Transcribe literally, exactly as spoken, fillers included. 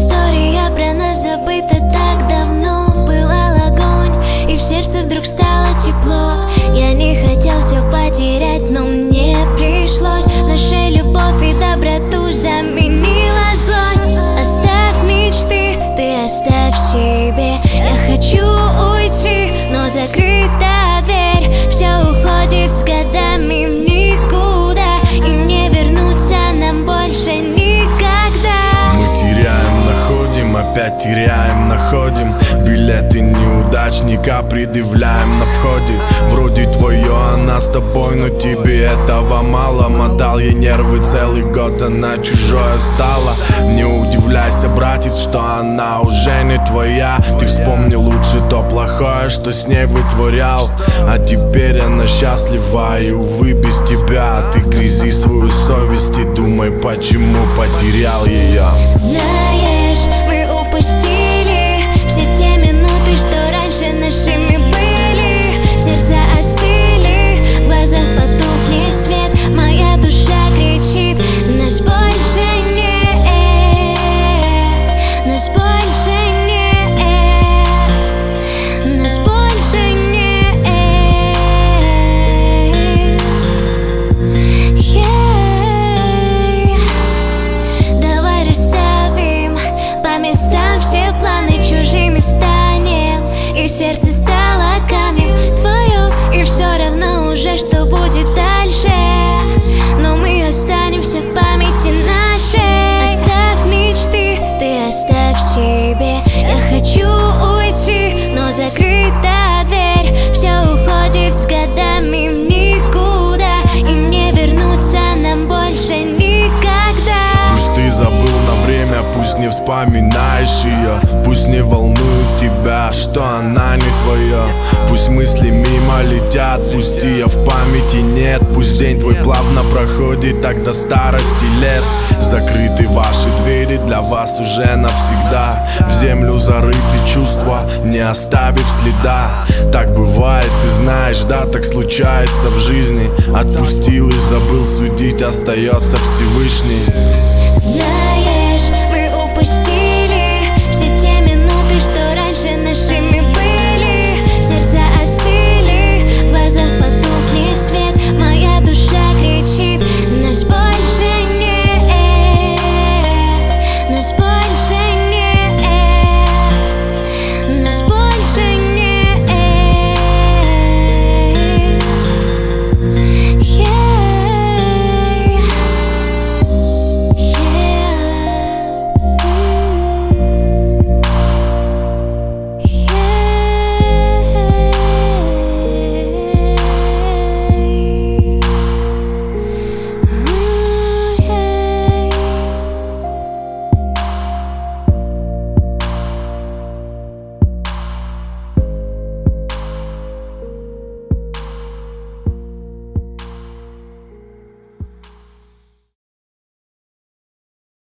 История про нас забыта так давно. Пылал огонь, и в сердце вдруг стало тепло. Я не хотел все потерять, но мне пришлось. Наша любовь и доброту заменила злость. Оставь мечты, ты оставь себе. Я хочу уйти, но закрыта дверь. Все уходит с годами в никуда, и не вернуться нам больше никогда. Мы теряем, находим, опять теряем, находим. Билеты неудачника предъявляем на входе. Вроде твое, она с тобой, но тебе этого мало. Мотал ей нервы целый год, она чужое стала. Не удивляйся, братец, что она уже не твоя. Ты вспомни лучше то плохое, что с ней вытворял. А теперь она счастлива, и увы, без тебя. Ты грязи свою совесть и думай, почему потерял ее. Знаешь, мы упустили все те минуты, что раньше нашими были. Сердца остыли, в глазах потухнет свет. Моя душа кричит: нас больше нет, нас больше нет, нас больше нет. Yeah. Давай расставим по местам все планы, чужими станем, и сердце стало камнем твое, и все равно уже, что будет дальше. Но мы останемся в памяти нашей. Оставь мечты, ты оставь себе. Я хочу уйти, но закрыта дверь. Все уходит с годами в никуда, и не вернуться нам больше никогда. Пусть ты забыл на время, пусть не вспоминаешь ее. Пусть не волнует тебя, что она не твоя. Пусть мысли мимо летят, пусть ее в памяти нет. Пусть день твой плавно проходит так до старости лет. Закрыты ваши двери для вас уже навсегда. В землю зарыты чувства, не оставив следа. Так бывает, ты знаешь, да, так случается в жизни. Отпустил и забыл, судить остается Всевышний. Знаю.